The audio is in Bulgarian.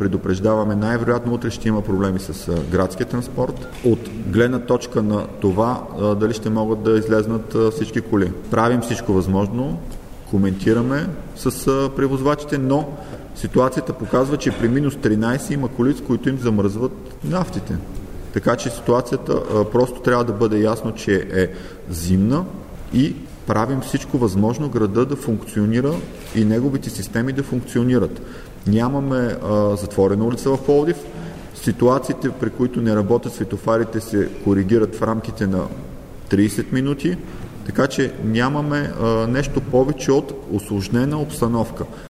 предупреждаваме, най-вероятно утре ще има проблеми с градския транспорт. От гледна точка на това, дали ще могат да излезнат всички коли. Правим всичко възможно, коментираме с превозвачите, но ситуацията показва, че при минус 13 има коли, с които им замръзват нафтите. Така че ситуацията просто трябва да бъде ясно, че е зимна и правим всичко възможно града да функционира и неговите системи да функционират. Нямаме затворена улица в Пловдив. Ситуациите, при които не работят светофарите, се коригират в рамките на 30 минути, така че нямаме нещо повече от усложнена обстановка.